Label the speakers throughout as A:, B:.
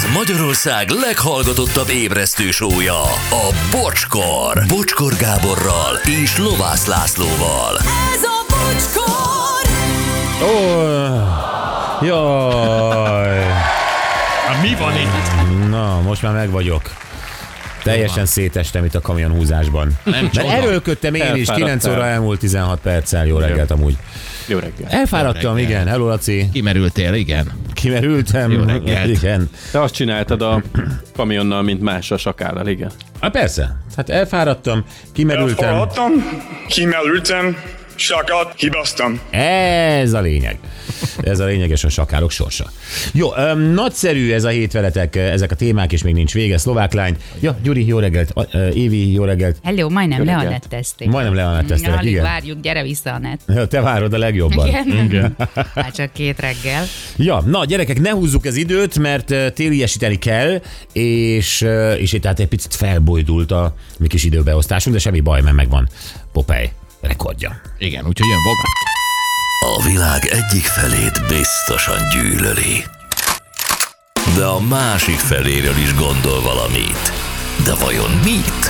A: Ez Magyarország leghallgatottabb ébresztő show-ja, a Bocskor. Bocskor Gáborral és Lovász Lászlóval.
B: Ez a Bocskor!
C: Jaj!
D: Mi van itt?
C: Na, most már meg vagyok. Teljesen szétestem itt a kamionhúzásban. Mert erőlködtem én is, 9 óra elmúlt 16 perccel. Jó reggelt amúgy.
D: Jó reggelt.
C: Elfáradtam, igen. Hello, Laci.
D: Kimerültél, igen.
C: Kimerültem.
D: Jó reggelt.
C: Igen.
E: Te azt csináltad a kamionnal, mint más a sakállal, igen.
C: Persze. Hát elfáradtam, kimerültem.
F: Elfáradtam, kimerültem, sakat hibáztam.
C: Ez a lényeg. Ez a lényeges a sakálok sorsa. Jó, nagyszerű ez a hét veletek, ezek a témák, és még nincs vége. Szlovák lány. Ja, Gyuri, jó reggelt. Évi, jó reggelt.
G: Hello, majdnem leanettezték.
C: Majdnem leanetteztelek,
G: Alig
C: igen.
G: várjuk, gyere vissza, Anett.
C: Te várod a legjobban.
G: Igen. Már csak 2 reggel.
C: Ja, na gyerekek, ne húzzuk az időt, mert téliesíteni kell, és itt tehát egy picit felbojdult a mi kis időbeosztásunk, de semmi baj, mert megvan Popeye rekordja.
D: Igen, úgyhogy jön Voga.
A: A világ egyik felét biztosan gyűlöli, de a másik feléről is gondol valamit. De vajon mit?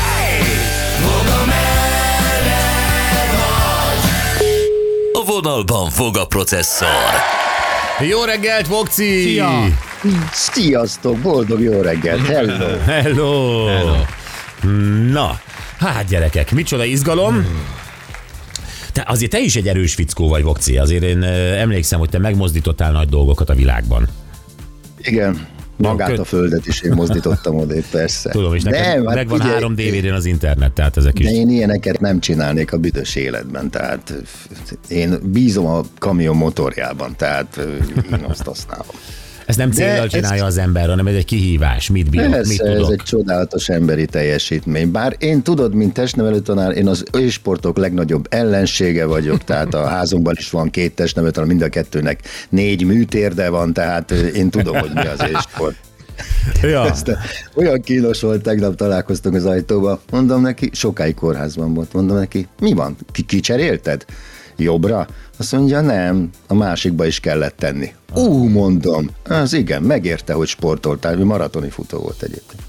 A: A vonalban Voga processzor.
C: Jó reggelt, Vokci!
D: Szia!
H: Sziasztok, boldog jó reggelt, hello!
C: Hello! Na, hát gyerekek, micsoda izgalom! Azért te is egy erős fickó vagy, Vokci. Azért én emlékszem, hogy te megmozdítottál nagy dolgokat a világban.
H: Igen, magát a földet is én mozdítottam odébb, persze.
C: Tudom, és neked megvan 3 DVD-n az internet, tehát ezek is.
H: De én ilyeneket nem csinálnék a büdös életben, tehát én bízom a kamion motorjában, tehát én azt használom.
C: Ezt nem céllal csinálja az ember, hanem ez egy kihívás. Mit bírok,
H: Persze,
C: mit tudok.
H: ez egy csodálatos emberi teljesítmény. Bár én tudod, mint testnevelő tanár, én az ősportok legnagyobb ellensége vagyok, tehát a házunkban is van 2 testnevelő tanár, mind a 2-nek 4 műtérde van, tehát én tudom, hogy mi az ősport.
C: Ja.
H: Aztán olyan kínos volt, tegnap találkoztunk az ajtóba, mondom neki, sokáig kórházban volt, mondom neki, mi van, kicserélted? Jobbra? Azt mondja, nem, a másikba is kellett tenni. Mondom, az igen, megérte, hogy sportoltál, ő maratoni futó volt egyébként.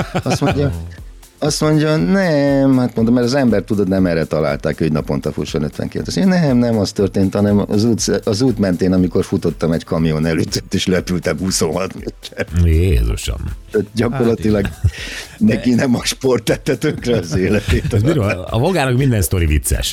H: Azt mondja, nem, hát mondom, mert az ember tudod, nem erre találták, hogy naponta fusson 50 km. Azt mondja, nem az történt, hanem az út mentén, amikor futottam, egy kamion előtt, és lepültem 26 méter.
C: Jézusom.
H: Gyakorlatilag neki nem a sport tette tönkre az életét.
C: A Vogának minden sztori vicces.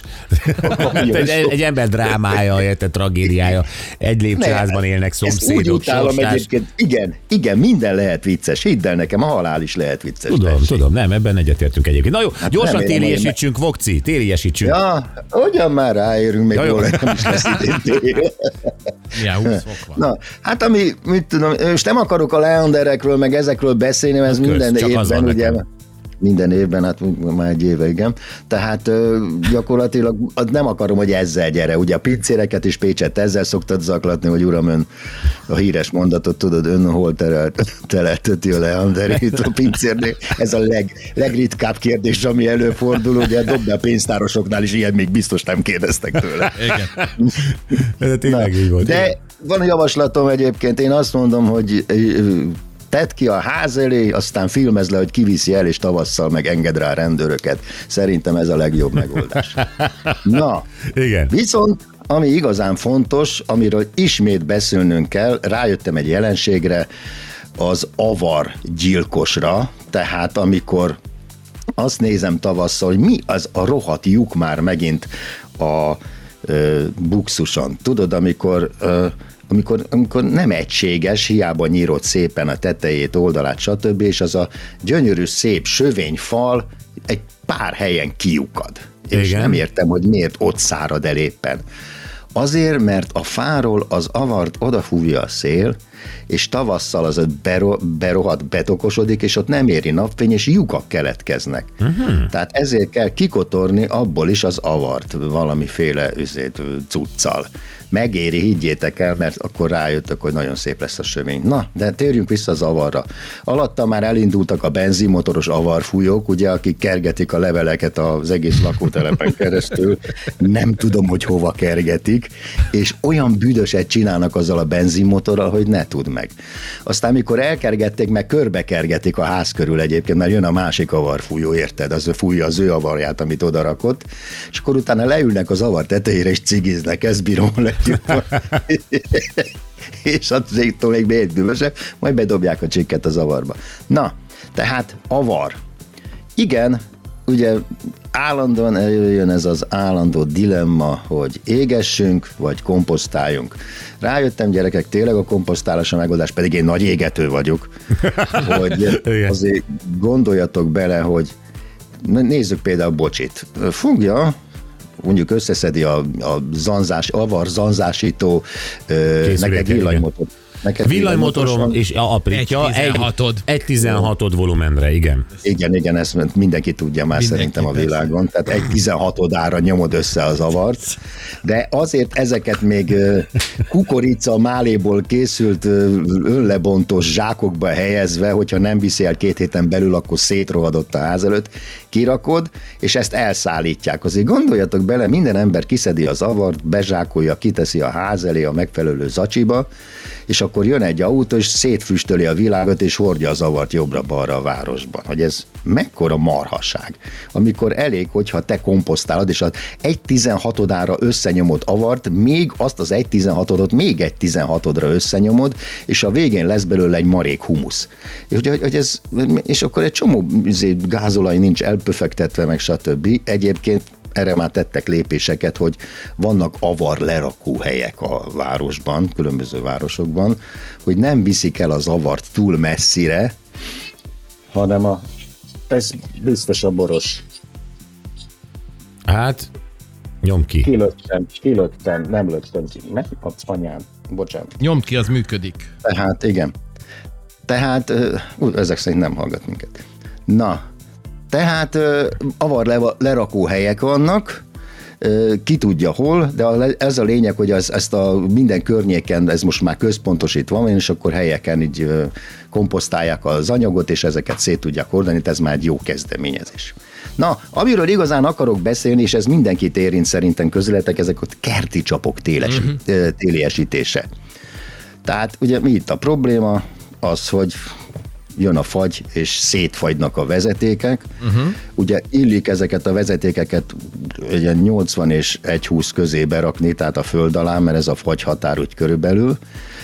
C: egy ember drámája, érted, tragédiája, egy lépcsőházban élnek szomszédok,
H: úgy utálom egyébként, igen, minden lehet vicces, hidd el nekem, a halál is lehet vicces.
C: Tudom, nem, ebben egyetértünk egyébként. Na jó, gyorsan téliesítsünk, Vokci, téliesítsünk.
H: Ja, hogyan már ráérünk, még jól nem is lesz idén tél.
D: Ja, 20 fok van.
H: Na, hát mit tudom, most nem akarok a leanderekről, meg ezekről beszélni, mert ez minden évben, ugye, minden évben, hát már egy éve, igen. Tehát gyakorlatilag nem akarom, hogy ezzel gyere. Ugye a pincéreket is Pécset ezzel szoktad zaklatni, hogy uram, ön a híres mondatot tudod, ön hol telelteti a leanderét a pincérnél. Ez a legritkább kérdés, ami előfordul, ugye dobd a pénztárosoknál is ilyet még biztos nem kérdeztek tőle.
D: Igen.
C: Ez tényleg így volt.
H: De van a javaslatom egyébként, én azt mondom, hogy tedd ki a ház elé, aztán filmezd le, hogy kiviszi el, és tavasszal meg enged rá rendőröket. Szerintem ez a legjobb megoldás. Na,
C: igen.
H: Viszont ami igazán fontos, amiről ismét beszélnünk kell, rájöttem egy jelenségre, az avar gyilkosra, tehát amikor azt nézem tavasszal, hogy mi az a rohadt lyuk már megint a buksuson. Tudod, amikor nem egységes, hiába nyírod szépen a tetejét, oldalát, stb., és az a gyönyörű, szép sövény fal egy pár helyen kiukad. És nem értem, hogy miért ott szárad el éppen. Azért, mert a fáról az avart odafújja a szél, és tavasszal az berohadt, betokosodik, és ott nem éri napfény, és lyukak keletkeznek. Tehát ezért kell kikotorni abból is az avart valamiféle cuccal. megéri, higgyétek el, mert akkor rájöttök, hogy nagyon szép lesz a sömény. Na, de térjünk vissza az avarra. Alatta már elindultak a benzinmotoros avarfújók, ugye, akik kergetik a leveleket az egész lakótelepen keresztül. Nem tudom, hogy hova kergetik, és olyan büdöset csinálnak azzal a benzinmotorral, hogy ne tudd meg. Aztán, mikor elkergették, meg körbekergetik a ház körül egyébként, mert jön a másik avarfújó, érted? Az fújja az ő avarját, amit oda rakott, és akkor utána leülnek az avar tetejére, és cigiznek, ezt bírom legjobb. És attól még bérdülösebb, majd bedobják a csikket az avarba. Na, tehát avar. Igen, ugye állandóan előjön ez az állandó dilemma, hogy égessünk, vagy komposztáljunk. Rájöttem, gyerekek, tényleg a komposztálás a megoldás, pedig én nagy égető vagyok, hogy azért gondoljatok bele, hogy nézzük például Bocsit. Fogja, mondjuk összeszedi a avar zanzásító neked villanymotor.
C: Villanymotorom és aprítja 1/16 volumenre, igen.
H: Igen, ezt mindenki tudja már szerintem a világon. Tehát 1/16-ára nyomod össze az avart. De azért ezeket még kukorica máléból készült önlebontós zsákokba helyezve, hogyha nem viszi el 2 héten belül, akkor szétrohadott a ház előtt, kirakod, és ezt elszállítják. Azért gondoljatok bele, minden ember kiszedi az avart, bezsákolja, kiteszi a ház elé a megfelelő zacsiba, és akkor jön egy autó, és szétfüstöli a világot, és hordja az avart jobbra-balra a városban. Hogy ez mekkora marhaság. Amikor elég, hogyha te komposztálod, és az 1/16-ára összenyomod avart, még azt az 1/16-ot még 1/16-ra összenyomod, és a végén lesz belőle egy marék humusz. És akkor egy csomó gázolaj nincs elpöfektetve, meg stb. Egyébként erre már tettek lépéseket, hogy vannak avar lerakó helyek a városban, különböző városokban, hogy nem viszik el az avart túl messzire, hanem ez biztos a boros.
C: Hát, nyom ki.
H: Kilöttem, nem löttem ki. Megkapsz anyám, bocsánat.
D: Nyomd ki, az működik.
H: Tehát, igen. Tehát, ezek szerint nem hallgat minket. Na, tehát avar lerakó helyek vannak, ki tudja hol, de ez a lényeg, hogy ezt a minden környéken, ez most már központosítva van, és akkor helyeken így komposztálják az anyagot, és ezeket szét tudják hordani, ez már egy jó kezdeményezés. Na, amiről igazán akarok beszélni, és ez mindenkit érint szerintem közületek, ezek a kerti csapok téliesítése. Tehát ugye mi itt a probléma? Az, hogy jön a fagy, és szétfagynak a vezetékek. Ugye illik ezeket a vezetékeket ugye 80 és 1,20 közé berakni, tehát a föld alá, mert ez a fagy határ úgy körülbelül,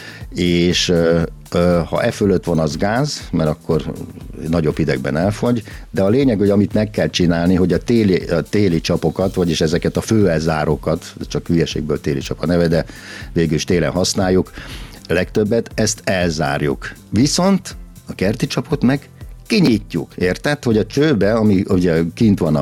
H: és ha e fölött van, az gáz, mert akkor nagyobb hidegben elfagy, de a lényeg, hogy amit meg kell csinálni, hogy a téli csapokat, vagyis ezeket a főelzárókat, csak hülyeségből téli csap a neve, de végül is télen használjuk, legtöbbet, ezt elzárjuk. Viszont a kerti csapot meg kinyitjuk, érted? Hogy a csőbe, ami ugye kint van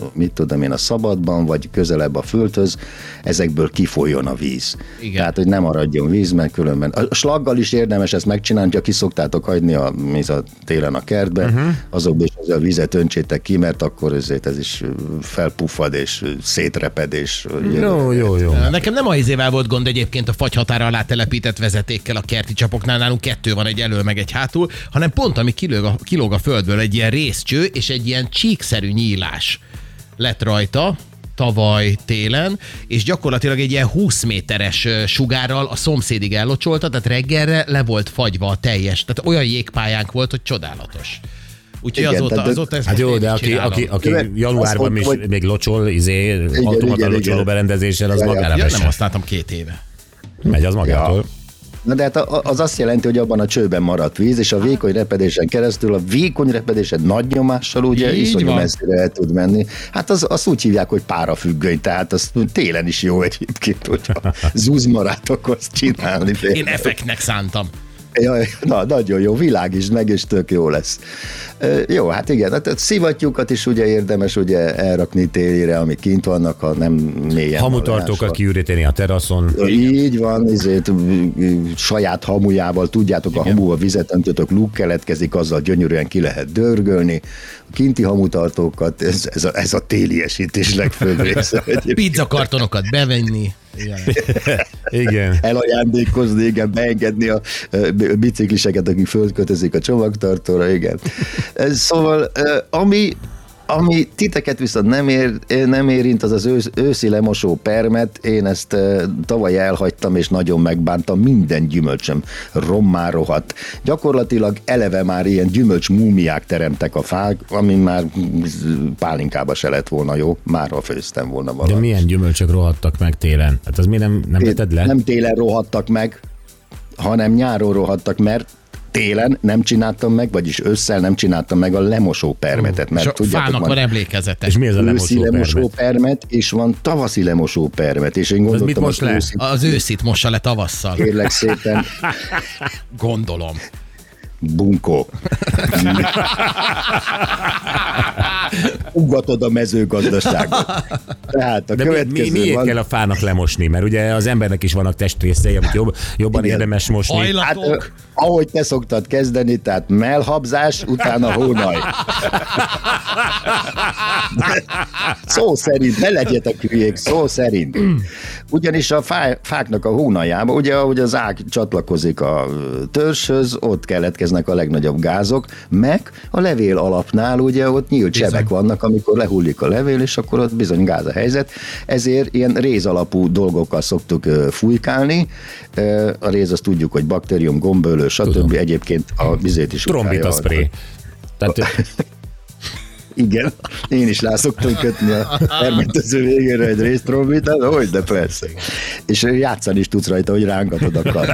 H: a szabadban, vagy közelebb a földhöz, ezekből kifolyjon a víz. Igen. Tehát, hogy nem maradjon víz, mert különben. A slaggal is érdemes ezt megcsinálni, ha ki szoktátok hagyni a télen a kertbe, azokból is a vizet öntsétek ki, mert akkor ez is felpuffad, és szétreped, és...
C: Jó.
D: Nekem nem a izével volt gond egyébként a fagyhatára alá telepített vezetékkel a kerti csapoknál, nálunk 2 van, egy elől, meg egy hátul, hanem pont ami kilóg a földből, egy ilyen részcső és egy ilyen csíkszerű nyílás lett rajta tavaly télen, és gyakorlatilag egy ilyen 20 méteres sugárral a szomszédig ellocsolta, tehát reggelre le volt fagyva a teljes, tehát olyan jégpályánk volt, hogy csodálatos. Úgyhogy azóta ezt
C: hát jó, de aki januárban még locsol, automata locsoló berendezéssel, az magára
D: nem használtam 2 éve.
C: Megy az magától. Ja.
H: Na de hát az azt jelenti, hogy abban a csőben maradt víz, és a vékony repedésen keresztül, a vékony repedésen nagy nyomással ugye iszonyú messzire el tud menni. Hát azt úgy hívják, hogy párafüggöny, tehát az télen is jó egyébként, hogyha zúzmarát akarsz csinálni.
D: Én effektnek szántam.
H: Jaj, na, nagyon jó, világ is, meg is tök jó lesz. Jó, hát igen, hát szivattyúkat is ugye érdemes ugye elrakni télire, amik kint vannak, ha nem mélyen.
C: Hamutartókat kiüríteni a teraszon.
H: Így van, saját hamujával, tudjátok, a hamuval vizet öntötök, luk keletkezik, azzal gyönyörűen ki lehet dörgölni. A kinti hamutartókat, ez a téliesítés legfőbb része.
D: Pizzakartonokat bevenni.
C: Igen.
H: elajándékozni, igen, beengedni a bicikliseket, akik földkötözik a csomagtartóra, igen. Szóval, ami titeket viszont nem érint, az őszi lemosó permet. Én ezt tavaly elhagytam, és nagyon megbántam. Minden gyümölcsöm rommá rohadt. Gyakorlatilag eleve már ilyen gyümölcs múmiák teremtek a fák, ami már pálinkába se lett volna jó, már ha főztem volna valamit.
C: De milyen gyümölcsök rohadtak meg télen? Hát az mi nem veted le?
H: Nem télen rohadtak meg, hanem nyáron rohadtak, mert télen nem csináltam meg, vagyis ősszel nem csináltam meg a lemosó permetet. Mert
D: és a
H: tudjátok,
D: fának van emlékezetes.
C: És mi ez a
H: őszi lemosó permet, és van tavaszi lemosó permet, és én gondoltam,
C: mit most le?
D: Az őszit mossa le tavasszal.
H: Kérlek szépen,
D: Gondolom.
H: bunkó. Ugatod a mezőgazdaságot. Tehát a
C: De
H: következő
C: miért
H: van...
C: kell a fának lemosni? Mert ugye az embernek is vannak testrészei, amit jobban
H: Igen.
C: érdemes mosni.
D: Hajlatok.
H: Ahogy te szoktad kezdeni, tehát mellhabzás, utána hónaj. Szó szerint, ne legyetek hülyék, szó szerint. Ugyanis a fáknak a hónajába, ugye ahogy az ág csatlakozik a törzshöz, ott keletkeznek a legnagyobb gázok, meg a levél alapnál, ugye ott nyílt sebek vannak, amikor lehullik a levél, és akkor ott bizony gáz a helyzet. Ezért ilyen réz alapú dolgokkal szoktuk fújkálni. A réz azt tudjuk, hogy baktérium, gombölő, stb. Egyébként a vizét is
C: Trombita spray. Tehát
H: igen, én is rá szoktam kötni a fermentező végére egy résztrombitát, hogy de persze. És játszani is tudsz rajta, hogy rángatod akar.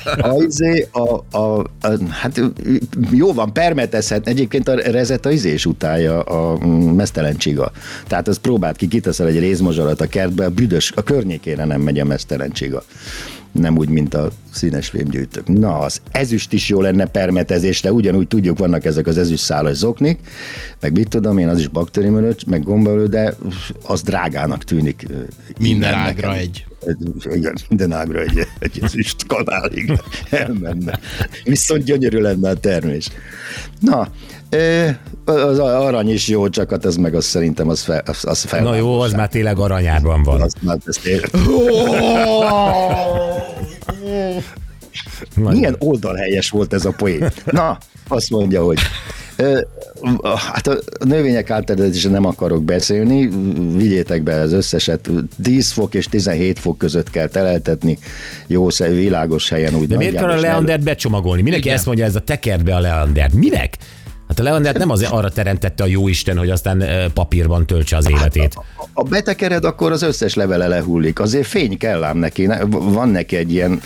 H: Hát jó van, permetezhet. Egyébként a rezet a izés utálja, a meztelen csiga. Tehát ezt próbáld ki, kiteszel egy rézmozsarat a kertbe, a környékére nem megy a meztelen csiga. Nem úgy, mint a színes fémgyűjtők. Na, az ezüst is jó lenne permetezésre, ugyanúgy tudjuk, vannak ezek az ezüstszálas zoknik, meg mit tudom én, az is baktériumölő, meg gombaölő, de az drágának tűnik.
D: Minden ágra egy.
H: Igen, minden ágra egy ezüst kanálig elmenne. Viszont gyönyörű lenne a termés. Na, az arany is jó, csak hát ez meg az szerintem az fel.
C: na jó, az már tényleg aranyárban van.
H: Az már milyen oldalhelyes volt ez a poén. Na, azt mondja, hogy hát a növények általában nem akarok beszélni, vigyétek be az összeset, 10 fok és 17 fok között kell teleltetni, jó világos helyen. Úgy
C: de miért kell a leandert becsomagolni? Mindenki ezt mondja, ez a tekerd be a leandert. Minek? Hát a leandert nem azért arra teremtette a jóisten, hogy aztán papírban töltse az életét.
H: Ha betekered, akkor az összes levele lehullik. Azért fény kell ám neki. Van neki egy ilyen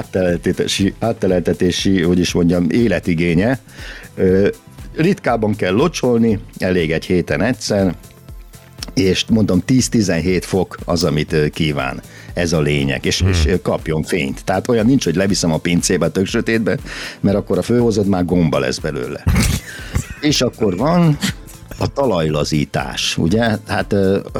H: átteleltetési, hogy is mondjam, életigénye. Ritkában kell locsolni, elég egy héten egyszer, és mondom 10-17 fok az, amit kíván. Ez a lényeg, és kapjon fényt. Tehát olyan nincs, hogy leviszem a pincébe, tök sötétbe, mert akkor a főhozod, már gomba lesz belőle. És akkor van a talajlazítás, ugye? Hát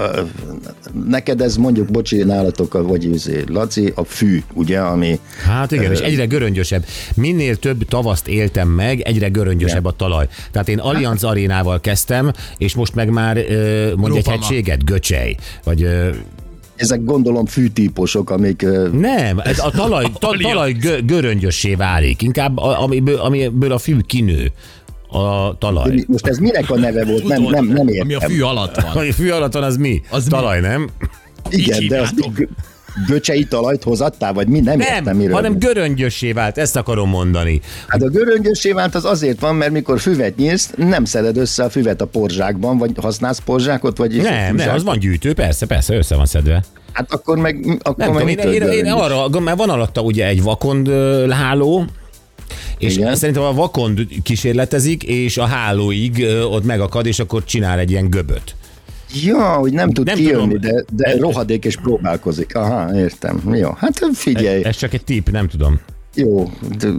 H: neked ez mondjuk, bocsi, nálatok, vagy Laci, a fű, ugye, ami...
C: Hát igen, és egyre göröngyösebb. Minél több tavaszt éltem meg, egyre göröngyösebb a talaj. Tehát én Allianz Arénával kezdtem, és most meg már mondj egy hegységet, Göcsej, vagy...
H: Ezek gondolom fűtípusok, amik...
C: Nem, ez a talaj göröngyössé válik, inkább amiből a fű kinő. A talaj.
H: Most ez minek a neve volt? Nem értem.
D: Ami a fű alatt van.
C: Ami a fű alatt van, az mi? Az talaj, nem?
H: Igen, de az göcsei talajt hozattál, vagy mi? Nem értem, miről.
C: hanem göröngyössé vált, ezt akarom mondani.
H: Hát a göröngyössé vált az azért van, mert mikor füvet nyírsz, nem szeded össze a füvet a porzsákban, vagy használsz porzsákot, vagy...
C: Nem, az van gyűjtő, persze, össze van szedve.
H: Hát akkor meg...
C: Nem tudom, én arra, mert van alatta ugye egy vakond háló, és igen, szerintem a vakond kísérletezik, és a hálóig ott megakad, és akkor csinál egy ilyen göböt.
H: Ja, hogy nem tud kijönni,
C: tudom,
H: de rohadék és próbálkozik. Aha, értem. Jó, hát figyelj.
C: Ez csak egy tipp, nem tudom.
H: Jó,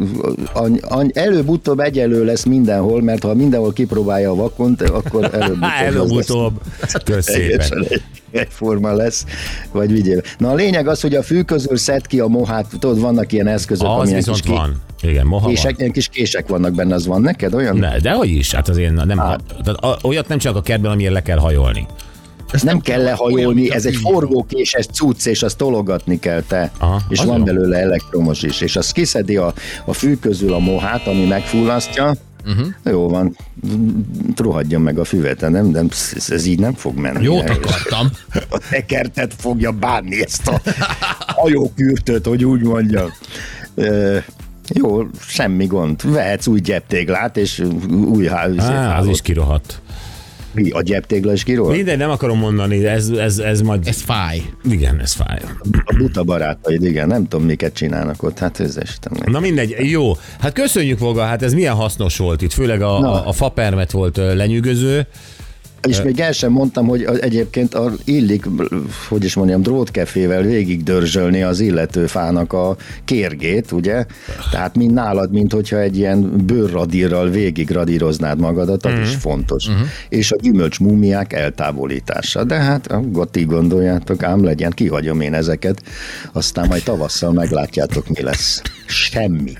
H: előbb-utóbb egyenlő lesz mindenhol, mert ha mindenhol kipróbálja a vakont, akkor
C: előbb-utóbb. Köszönöm.
H: Egyforma lesz, vagy vigyél. Na a lényeg az, hogy a fű közül szed ki a mohát, tudod, vannak ilyen eszközök,
C: az
H: amilyen
C: viszont
H: kis
C: van. Igen, moha
H: kések,
C: van.
H: ilyen kis kések vannak benne, az van neked olyan?
C: Ne, de hogy is, hát azért nem, tehát olyat nem csak a kertben, amiért le kell hajolni.
H: Nem kell lehajolni, ez egy forgókéses cucc, és azt tologatni kell te.
C: Aha,
H: és
C: az
H: van
C: jó.
H: belőle elektromos is. És azt kiszedi a fű közül a mohát, ami megfullasztja. Jó van, rohadjon meg a füvet, nem? De ez így nem fog menni.
D: Jót akartam.
H: A tekertet fogja bánni ezt a hajókürtöt, hogy úgy mondjam. Jó, semmi gond. Vehetsz új gyeptéglát, és új
C: Az is kirohadt.
H: Mi, a gyeptégla is kiról?
C: Mindegy, nem akarom mondani, ez majd...
D: Ez fáj.
C: Igen, ez fáj.
H: A buta barátaid, igen, nem tudom, miket csinálnak ott, hát ez Istenem.
C: Na mindegy, jó. Hát köszönjük, Voga, hát ez milyen hasznos volt itt, főleg a fapermet volt lenyűgöző.
H: És még el sem mondtam, hogy egyébként illik, hogy is mondjam, drótkefével végig dörzsölni az illető fának a kérgét, ugye? Tehát mint nálad, mint hogyha egy ilyen bőrradírral végig radíroznád magadat, az is fontos. És a gyümölcs múmiák eltávolítása. De hát, ti gondoljátok, ám legyen, kihagyom én ezeket, aztán majd tavasszal meglátjátok, mi lesz. Semmi.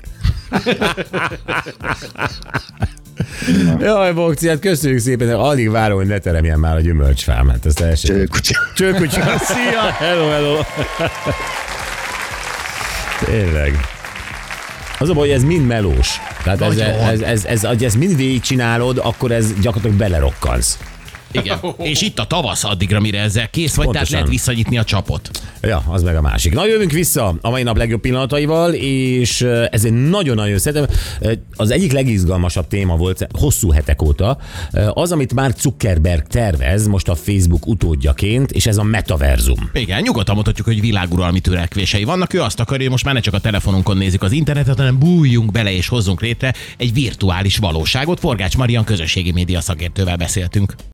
C: Jaj, Bokci, hát köszönjük szépen, alig várom, hogy ne teremjen már a gyümölcsfám. Hát ezt elsőt. Csőkutya. Szia! Hello. Tényleg. Az a baj, hogy ez mind melós. Tehát ez mind végigcsinálod, akkor ez gyakorlatilag belerokkansz.
D: Igen. És itt a tavasz addigra, mire ezzel kész vagy,
C: Pontosan.
D: tehát lehet visszanyitni a csapot.
C: Ja, az meg a másik. Na, jövünk vissza a mai nap legjobb pillanataival, és ez egy nagyon-nagyon szerintem az egyik legizgalmasabb téma volt hosszú hetek óta, az, amit Mark Zuckerberg tervez most a Facebook utódjaként, és ez a metaverzum.
D: Igen, nyugodtan mondhatjuk, hogy világuralmi törekvései vannak. Ő azt akarja, hogy most már ne csak a telefonunkon nézzük az internetet, hanem bújjunk bele és hozzunk létre egy virtuális valóságot. Forgács Marian közösségi média szakértővel beszéltünk.